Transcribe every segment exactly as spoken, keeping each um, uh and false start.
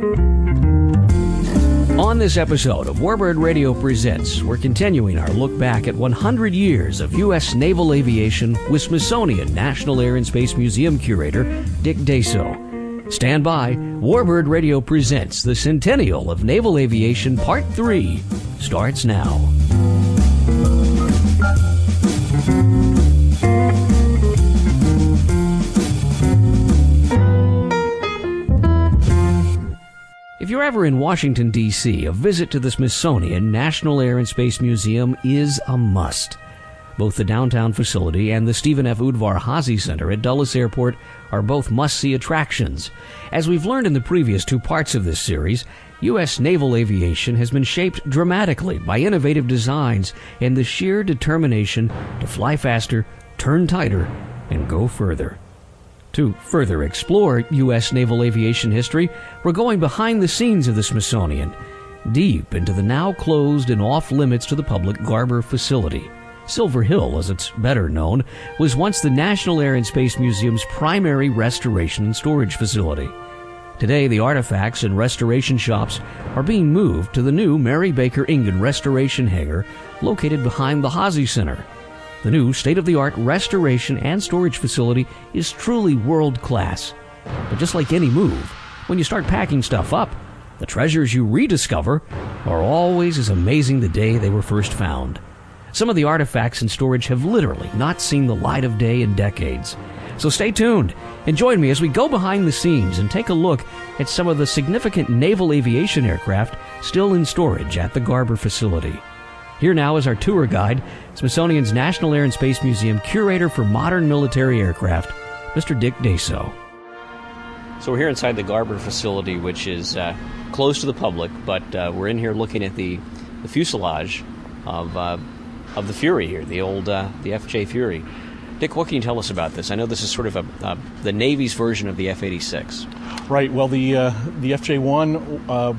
On this episode of Warbird Radio Presents, we're continuing our look back at one hundred years of U S naval aviation with Smithsonian National Air and Space Museum curator Dick Deso. Stand by. Warbird Radio Presents the Centennial of Naval Aviation Part three starts now. If you're ever in Washington, D C, a visit to the Smithsonian National Air and Space Museum is a must. Both the downtown facility and the Stephen F. Udvar-Hazy Center at Dulles Airport are both must-see attractions. As we've learned in the previous two parts of this series, U S naval aviation has been shaped dramatically by innovative designs and the sheer determination to fly faster, turn tighter, and go further. To further explore U S naval aviation history, we're going behind the scenes of the Smithsonian, deep into the now closed and off-limits to the public Garber facility. Silver Hill, as it's better known, was once the National Air and Space Museum's primary restoration and storage facility. Today, the artifacts and restoration shops are being moved to the new Mary Baker Ingen Restoration Hangar located behind the Hazy Center. The new state-of-the-art restoration and storage facility is truly world-class. But just like any move, when you start packing stuff up, the treasures you rediscover are always as amazing the day they were first found. Some of the artifacts in storage have literally not seen the light of day in decades. So stay tuned and join me as we go behind the scenes and take a look at some of the significant naval aviation aircraft still in storage at the Garber facility. Here now is our tour guide, Smithsonian's National Air and Space Museum Curator for Modern Military Aircraft, Mister Dick Deso. So we're here inside the Garber facility, which is uh, closed to the public, but uh, we're in here looking at the, the fuselage of uh, of the Fury here, the old uh, the F J Fury. Dick, what can you tell us about this? I know this is sort of a, uh, the Navy's version of the F eighty-six. Right. Well, the uh, the F J one uh,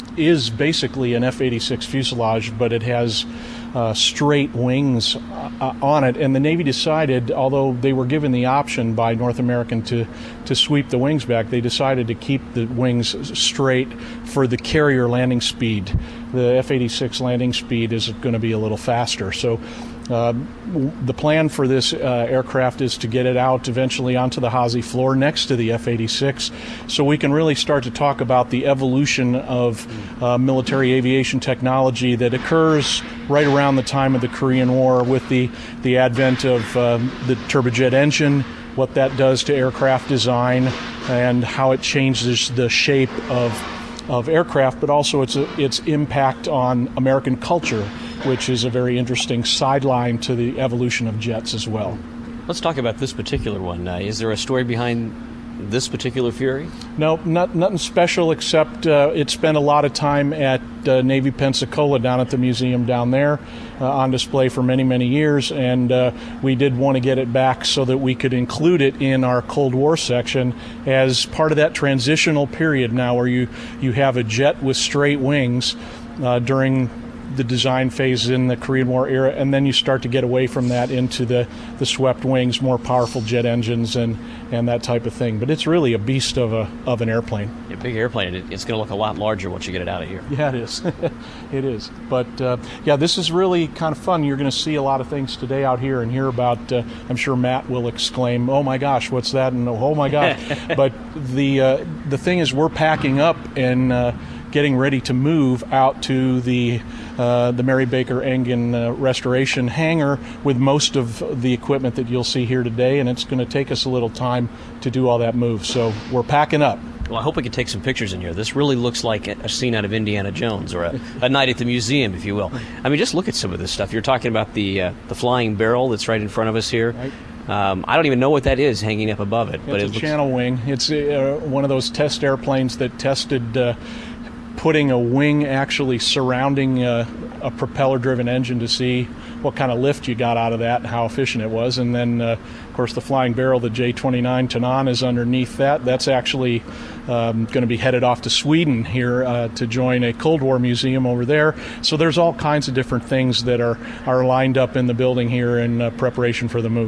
is basically an F eighty-six fuselage, but it has uh, straight wings uh, on it. And the Navy decided, although they were given the option by North American to, to sweep the wings back, they decided to keep the wings straight for the carrier landing speed. The F eighty-six landing speed is going to be a little faster. So Uh, the plan for this uh, aircraft is to get it out eventually onto the Hazy floor next to the F eighty-six, so we can really start to talk about the evolution of uh, military aviation technology that occurs right around the time of the Korean War with the, the advent of uh, the turbojet engine, what that does to aircraft design, and how it changes the shape of of aircraft, but also its its impact on American culture, which is a very interesting sideline to the evolution of jets as well. Let's talk about this particular one. Uh, is there a story behind this particular Fury? No, not, nothing special, except uh, it spent a lot of time at uh, Navy Pensacola down at the museum down there uh, on display for many, many years, and uh, we did want to get it back so that we could include it in our Cold War section as part of that transitional period now where you, you have a jet with straight wings uh, during the design phase in the Korean War era, and then you start to get away from that into the, the swept wings, more powerful jet engines and, and that type of thing. But it's really a beast of a of an airplane. A big airplane. It's going to look a lot larger once you get it out of here. Yeah, it is. It is. But, uh, yeah, this is really kind of fun. You're going to see a lot of things today out here and hear about, uh, I'm sure Matt will exclaim, oh, my gosh, what's that? And oh, my gosh. But the, uh, the thing is we're packing up and uh, getting ready to move out to the uh, the Mary Baker Ingen uh, restoration hangar with most of the equipment that you'll see here today, and it's going to take us a little time to do all that move. So we're packing up. Well, I hope we can take some pictures in here. This really looks like a scene out of Indiana Jones, or a, a night at the museum, if you will. I mean, just look at some of this stuff. You're talking about the uh, the flying barrel that's right in front of us here. Right. Um, I don't even know what that is hanging up above it. It's but a it looks... channel wing. It's uh, one of those test airplanes that tested uh, putting a wing actually surrounding uh, a propeller-driven engine to see what kind of lift you got out of that and how efficient it was. And then, uh, of course, the flying barrel, the J twenty-nine Tanan, is underneath that. That's actually um, going to be headed off to Sweden here uh, to join a Cold War museum over there. So there's all kinds of different things that are, are lined up in the building here in uh, preparation for the move.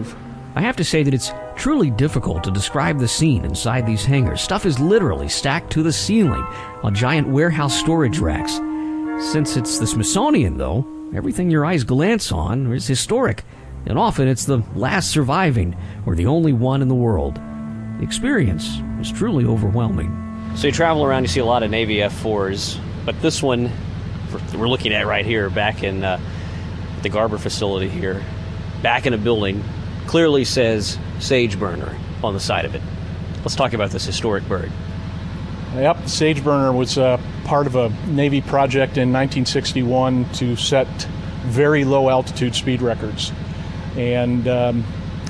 I have to say that it's truly difficult to describe the scene inside these hangars. Stuff is literally stacked to the ceiling on giant warehouse storage racks. Since it's the Smithsonian, though, everything your eyes glance on is historic, and often it's the last surviving or the only one in the world. The experience is truly overwhelming. So you travel around, you see a lot of Navy F fours, but this one we're looking at right here, back in uh, the Garber facility here, back in a building, clearly says Sage Burner on the side of it. Let's talk about this historic bird. Yep, Sage Burner was uh, part of a Navy project in nineteen sixty-one to set very low altitude speed records. And um,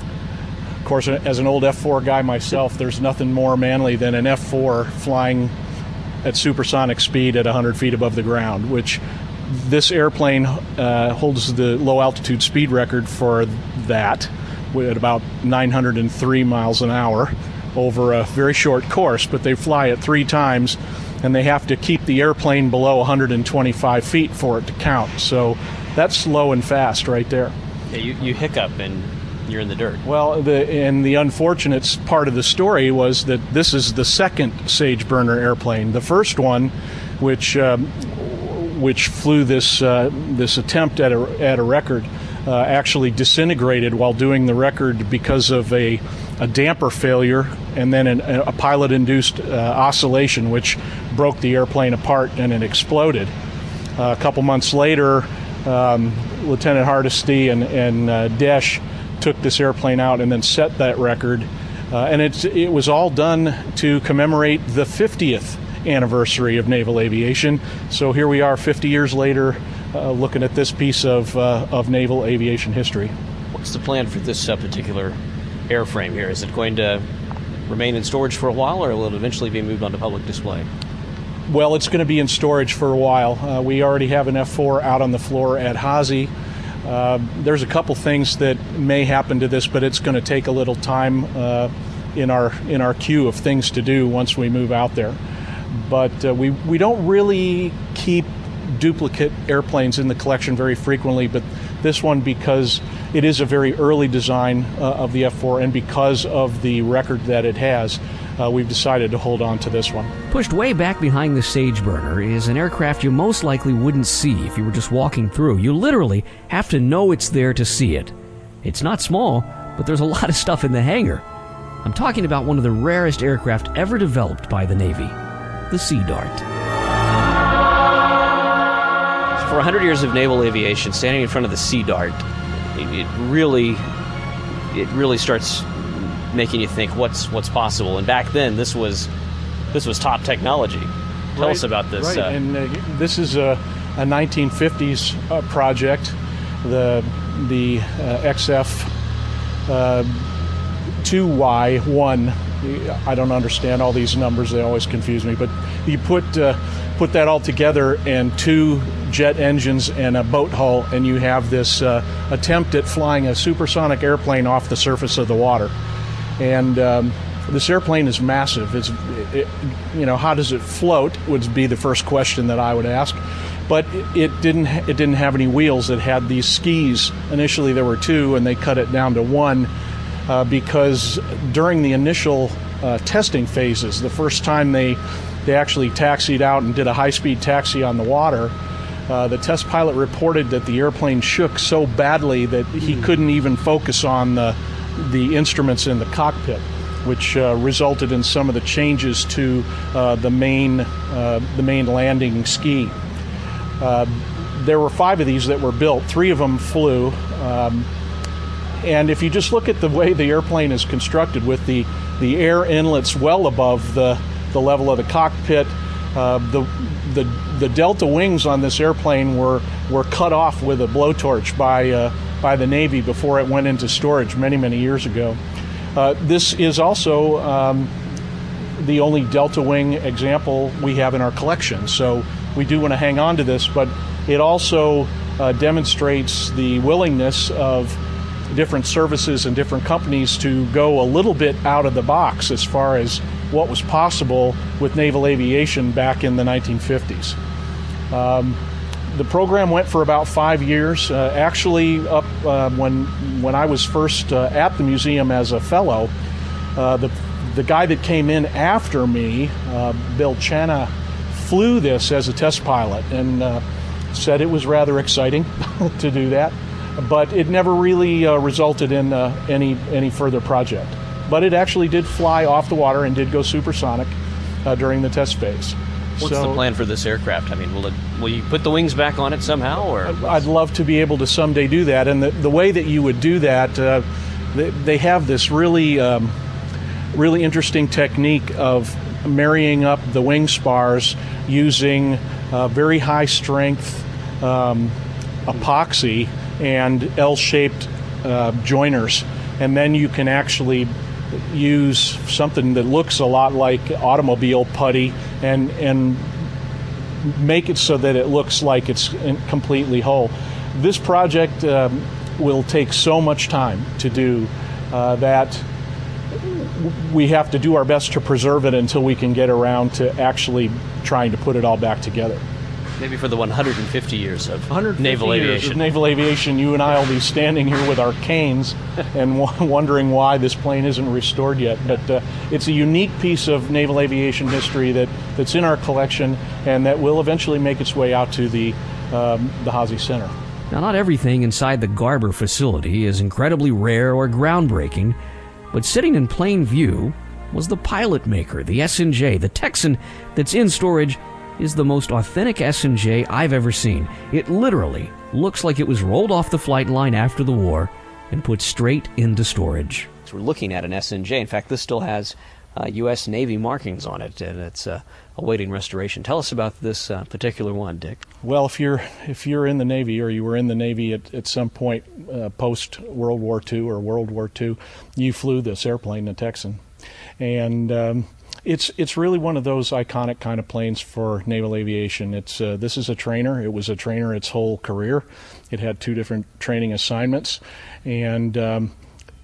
of course, as an old F four guy myself, there's nothing more manly than an F four flying at supersonic speed at one hundred feet above the ground, which this airplane uh, holds the low altitude speed record for that at about nine hundred three miles an hour over a very short course, but they fly it three times, and they have to keep the airplane below one hundred twenty-five feet for it to count. So that's slow and fast right there. Yeah, you, you hiccup and you're in the dirt. Well, the, and the unfortunate part of the story was that this is the second Sage Burner airplane. The first one, which um, which flew this uh, this attempt at a at a record, uh, actually disintegrated while doing the record because of a a damper failure and then an, a pilot-induced uh, oscillation, which broke the airplane apart and it exploded. Uh, a couple months later, um, Lieutenant Hardesty and, and uh, Desch took this airplane out and then set that record. Uh, and it's, it was all done to commemorate the fiftieth anniversary of naval aviation. So here we are fifty years later, uh, looking at this piece of, uh, of naval aviation history. What's the plan for this uh, particular airframe here? Is it going to remain in storage for a while, or will it eventually be moved onto public display? Well, it's going to be in storage for a while. Uh, we already have an F four out on the floor at Hazy. Uh, there's a couple things that may happen to this, but it's going to take a little time uh, in our in our queue of things to do once we move out there. But uh, we we don't really keep duplicate airplanes in the collection very frequently, but this one, because it is a very early design uh, of the F four, and because of the record that it has, uh, we've decided to hold on to this one. Pushed way back behind the Sage Burner is an aircraft you most likely wouldn't see if you were just walking through. You literally have to know it's there to see it. It's not small, but there's a lot of stuff in the hangar. I'm talking about one of the rarest aircraft ever developed by the Navy, the Sea Dart. For one hundred years of naval aviation, standing in front of the Sea Dart, it, it really, it really starts making you think what's what's possible. And back then, this was this was top technology. Tell right, us about this. Right, Uh, and uh, this is a, a nineteen fifties uh, project. The the uh, X F uh, two Y one. I don't understand all these numbers; they always confuse me. But you put uh, put that all together, and two jet engines and a boat hull, and you have this uh, attempt at flying a supersonic airplane off the surface of the water. And um, this airplane is massive. It's, it, you know, how does it float would be the first question that I would ask. But it, it didn't. It didn't have any wheels. It had these skis. Initially, there were two, and they cut it down to one uh, because during the initial uh, testing phases, the first time they they actually taxied out and did a high-speed taxi on the water, Uh, the test pilot reported that the airplane shook so badly that he couldn't even focus on the, the instruments in the cockpit, which uh, resulted in some of the changes to uh, the main uh, the main landing ski. Uh, there were five of these that were built. Three of them flew. Um, and if you just look at the way the airplane is constructed, with the, the air inlets well above the, the level of the cockpit, uh, the The, the delta wings on this airplane were, were cut off with a blowtorch by, uh, by the Navy before it went into storage many, many years ago. Uh, this is also um, the only delta wing example we have in our collection, so we do want to hang on to this, but it also uh, demonstrates the willingness of different services and different companies to go a little bit out of the box as far as what was possible with naval aviation back in the nineteen fifties. Um, the program went for about five years. Uh, actually, up uh, when when I was first uh, at the museum as a fellow, uh, the the guy that came in after me, uh, Bill Chana, flew this as a test pilot and uh, said it was rather exciting to do that, but it never really uh, resulted in uh, any any further project. But it actually did fly off the water and did go supersonic uh, during the test phase. What's so, the plan for this aircraft? I mean, will it will you put the wings back on it somehow, or? I'd love to be able to someday do that, and the the way that you would do that, uh, they, they have this really. Um, really interesting technique of marrying up the wing spars using uh, very high strength um, epoxy and L-shaped uh, joiners, and then you can actually use something that looks a lot like automobile putty and and make it so that it looks like it's completely whole. This project um, will take so much time to do uh, that we have to do our best to preserve it until we can get around to actually trying to put it all back together. Maybe for the one hundred fifty years of naval years aviation. Of naval aviation, you and I will be standing here with our canes and w- wondering why this plane isn't restored yet. But uh, it's a unique piece of naval aviation history that, that's in our collection and that will eventually make its way out to the um, the Haase Center. Now, not everything inside the Garber facility is incredibly rare or groundbreaking, but sitting in plain view was the pilot maker, the S N J. The Texan that's in storage is the most authentic S N J I've ever seen. It literally looks like it was rolled off the flight line after the war and put straight into storage. So we're looking at an S N J. In fact, this still has uh, U S Navy markings on it, and it's uh, awaiting restoration. Tell us about this uh, particular one, Dick. Well, if you're if you're in the Navy, or you were in the Navy at, at some point uh, post World War Two or World War Two, you flew this airplane, the Texan, and um, it's it's really one of those iconic kind of planes for naval aviation. It's uh, this is a trainer. It was a trainer its whole career. It had two different training assignments, and um,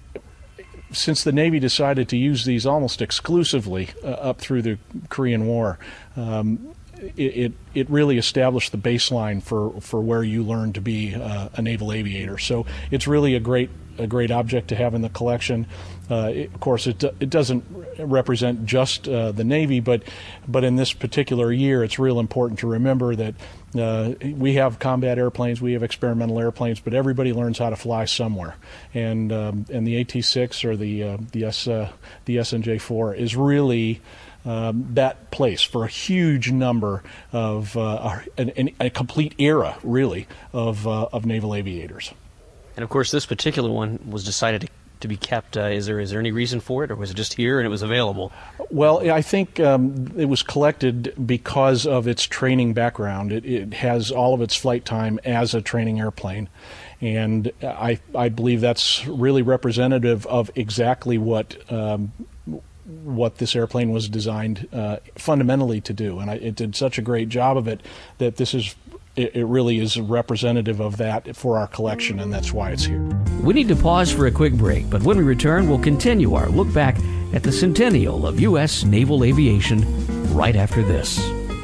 since the Navy decided to use these almost exclusively uh, up through the Korean War, um, it, it it really established the baseline for, for where you learn to be uh, a naval aviator. So it's really a great a great object to have in the collection. Uh, it, of course, it it doesn't represent just uh, the Navy, but but in this particular year, it's real important to remember that uh, we have combat airplanes, we have experimental airplanes, but everybody learns how to fly somewhere, and um, and the A T six or the uh, the S uh, the S N J four is really Um, that place for a huge number of uh, a, a complete era, really, of uh, of naval aviators. And of course, this particular one was decided to, to be kept. Uh, is there is there any reason for it, or was it just here and it was available? Well, I think um, it was collected because of its training background. It, it has all of its flight time as a training airplane, and I I believe that's really representative of exactly what. Um, what this airplane was designed uh, fundamentally to do, and I, it did such a great job of it that this is it, it really is representative of that for our collection, and that's why it's here. We need to pause for a quick break, but when we return, we'll continue our look back at the centennial of U S naval aviation right after this.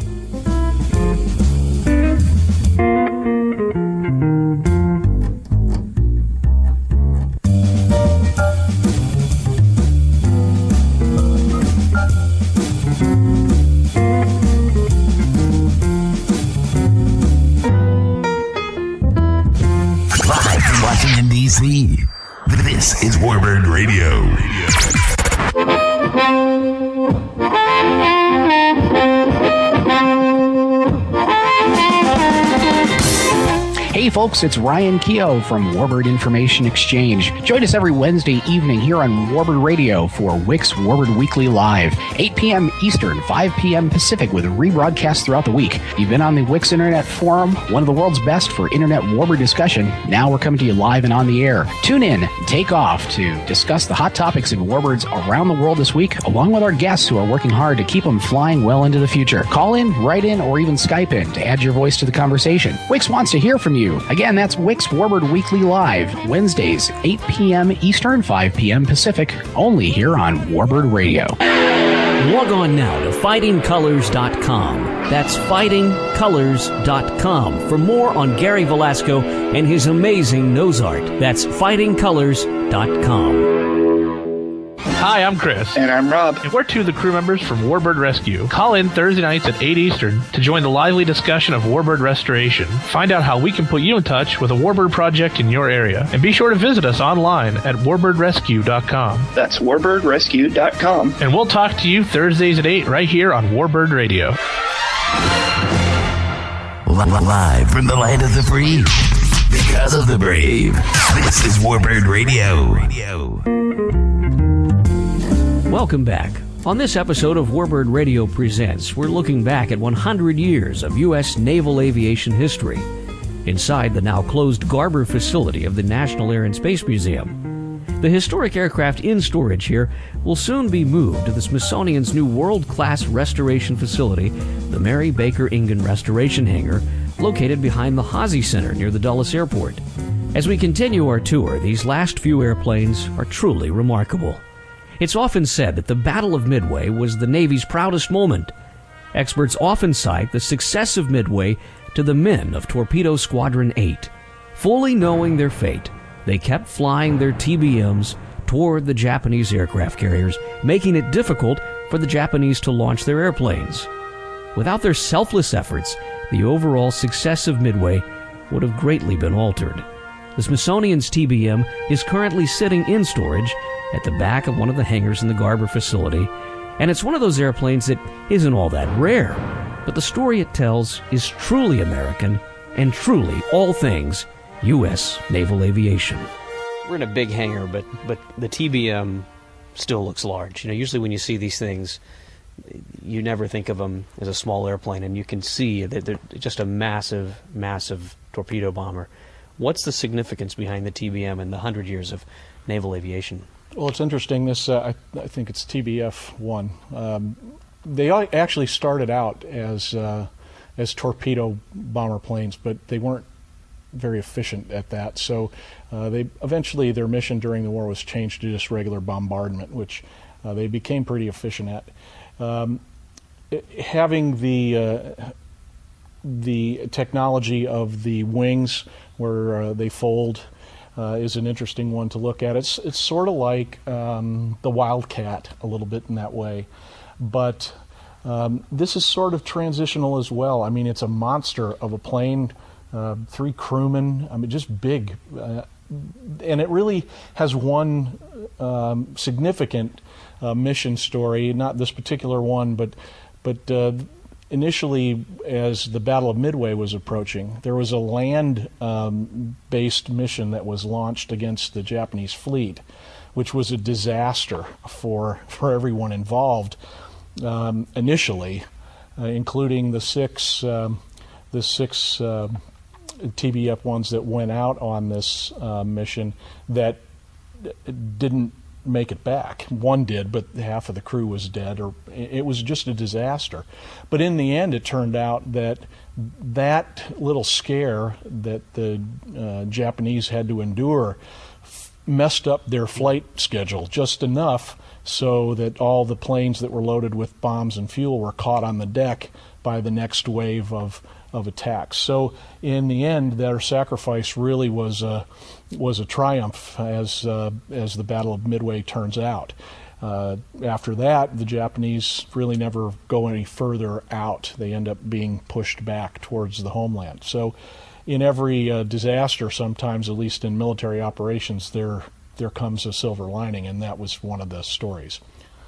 This is Warbird Radio. Hey folks, it's Ryan Keogh from Warbird Information Exchange. Join us every Wednesday evening here on Warbird Radio for Wix Warbird Weekly Live, eight p.m. Eastern, five p.m. Pacific, with rebroadcasts throughout the week. You've been on the Wix Internet Forum, one of the world's best for Internet Warbird discussion. Now we're coming to you live and on the air. Tune in, take off to discuss the hot topics in Warbirds around the world this week, along with our guests who are working hard to keep them flying well into the future. Call in, write in, or even Skype in to add your voice to the conversation. Wix wants to hear from you. Again, that's Wix Warbird Weekly Live, Wednesdays, eight p.m. Eastern, five p.m. Pacific, only here on Warbird Radio. Log on now to fighting colors dot com. That's fighting colors dot com for more on Gary Velasco and his amazing nose art. That's fighting colors dot com. Hi, I'm Chris. And I'm Rob. And we're two of the crew members from Warbird Rescue. Call in Thursday nights at eight Eastern to join the lively discussion of warbird restoration. Find out how we can put you in touch with a warbird project in your area. And be sure to visit us online at warbird rescue dot com. That's warbird rescue dot com. And we'll talk to you Thursdays at eight right here on Warbird Radio. Live from the land of the free, because of the brave. This is Warbird Radio. Radio. Welcome back. On this episode of Warbird Radio Presents, we're looking back at one hundred years of U S naval aviation history inside the now closed Garber facility of the National Air and Space Museum. The historic aircraft in storage here will soon be moved to the Smithsonian's new world-class restoration facility, the Mary Baker Ingen Restoration Hangar, located behind the Hazy Center near the Dulles Airport. As we continue our tour, these last few airplanes are truly remarkable. It's often said that the Battle of Midway was the Navy's proudest moment. Experts often cite the success of Midway to the men of Torpedo Squadron eight. Fully knowing their fate, they kept flying their T B Ms toward the Japanese aircraft carriers, making it difficult for the Japanese to launch their airplanes. Without their selfless efforts, the overall success of Midway would have greatly been altered. The Smithsonian's T B M is currently sitting in storage at the back of one of the hangars in the Garber facility, and it's one of those airplanes that isn't all that rare, but the story it tells is truly American and truly all things U S naval aviation. We're in a big hangar, but but the T B M still looks large. You know, usually when you see these things, you never think of them as a small airplane, and you can see that they're just a massive, massive torpedo bomber. What's the significance behind the T B M and the hundred years of naval aviation? Well, it's interesting. This uh, I, I think it's T B F one. Um, they actually started out as uh, as torpedo bomber planes, but they weren't very efficient at that. So uh, they eventually their mission during the war was changed to just regular bombardment, which uh, they became pretty efficient at. Um, it, having the uh, the technology of the wings where uh, they fold uh, is an interesting one to look at. It's it's sort of like um, the Wildcat a little bit in that way, but um, this is sort of transitional as well. I mean, it's a monster of a plane, uh, three crewmen. I mean, just big, uh, and it really has one um, significant uh, mission story. Not this particular one, but but. Uh, Initially, as the Battle of Midway was approaching, there was a land-based um, mission that was launched against the Japanese fleet, which was a disaster for for everyone involved. Um, initially, uh, including the six um, the six uh, T B F ones that went out on this uh, mission that didn't make it back. One did, but half of the crew was dead, or it was just a disaster. But in the end, it turned out that that little scare that the uh, Japanese had to endure f- messed up their flight schedule just enough so that all the planes that were loaded with bombs and fuel were caught on the deck by the next wave of of attacks. So in the end, their sacrifice really was a was a triumph as uh, as the Battle of Midway turns out. Uh, after that, the Japanese really never go any further out. They end up being pushed back towards the homeland. So in every uh, disaster, sometimes, at least in military operations, there there comes a silver lining, and that was one of the stories.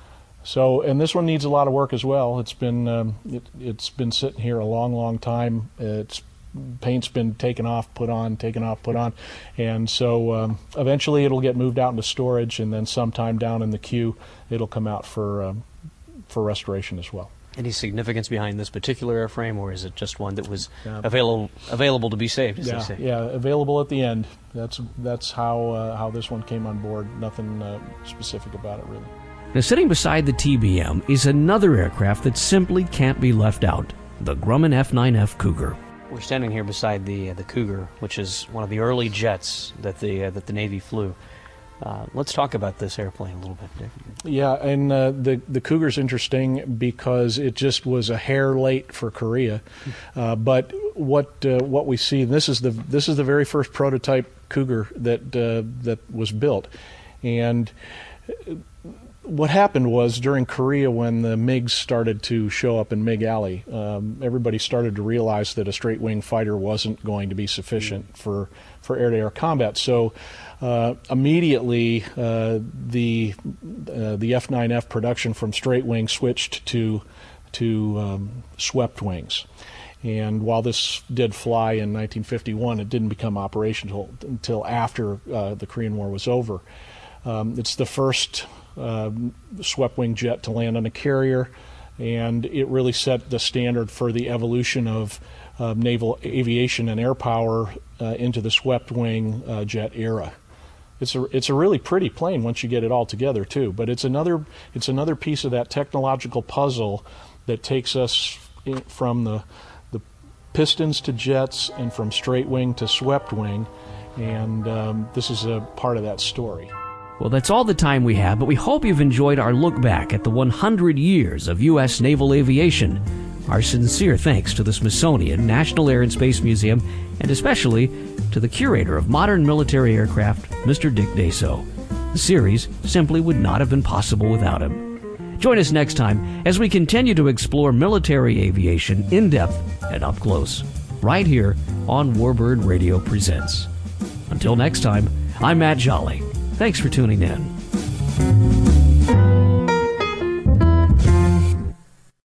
So, and this one needs a lot of work as well. It's been um, it, it's been sitting here a long, long time. It's paint's been taken off, put on, taken off, put on, and so um, eventually it'll get moved out into storage, and then sometime down in the queue, it'll come out for um, for restoration as well. Any significance behind this particular airframe, or is it just one that was yeah. available available to be saved? As yeah, they say? yeah, available at the end. That's that's how uh, how this one came on board. Nothing uh, specific about it really. Now, sitting beside the T B M is another aircraft that simply can't be left out, the Grumman F nine F Cougar. We're standing here beside the uh, the Cougar, which is one of the early jets that the uh, that the Navy flew. Uh, let's talk about this airplane a little bit, Dick. Yeah, and uh, the the Cougar's interesting because it just was a hair late for Korea. Uh, but what uh, what we see, this is the this is the very first prototype Cougar that uh, that was built, and what happened was during Korea, when the MiGs started to show up in MiG Alley, um, everybody started to realize that a straight wing fighter wasn't going to be sufficient mm. for for air-to-air combat. So uh, immediately uh, the uh, the F nine F production from straight wing switched to to um, swept wings. And while this did fly in nineteen fifty-one, it didn't become operational until after uh, the Korean War was over. Um, it's the first uh, swept wing jet to land on a carrier, and it really set the standard for the evolution of uh, naval aviation and air power uh, into the swept wing uh, jet era. It's a it's a really pretty plane once you get it all together too. But it's another it's another piece of that technological puzzle that takes us in, from the the pistons to jets and from straight wing to swept wing, and um, this is a part of that story. Well, that's all the time we have, but we hope you've enjoyed our look back at the one hundred years of U S naval aviation. Our sincere thanks to the Smithsonian National Air and Space Museum, and especially to the curator of modern military aircraft, Mister Dick Deso. The series simply would not have been possible without him. Join us next time as we continue to explore military aviation in depth and up close, right here on Warbird Radio Presents. Until next time, I'm Matt Jolly. Thanks for tuning in.